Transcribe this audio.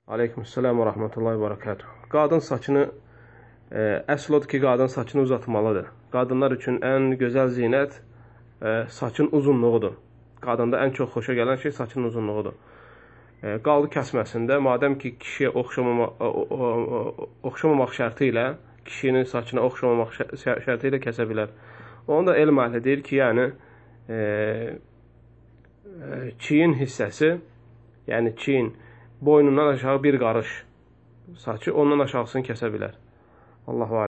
Aleykümselam və rəhmətullahi və bərəkatuh. Qadın saçını, əsl odur ki, qadın saçını uzatmalıdır. Qadınlar üçün ən gözəl zinət saçın uzunluğudur. Qadında ən çox xoşa gələn şey saçın uzunluğudur. Qaldı kəsməsində, madəm ki, kişiyə oxşamamaq şərti ilə, kişinin saçına oxşamamaq şərti ilə kəsə bilər. Onu da elm əhli deyir ki, yəni çiyin hissəsi, yəni çiyin boynundan aşağı bir qarış saçı, ondan aşağısını kəsə bilər. Allahu aləm.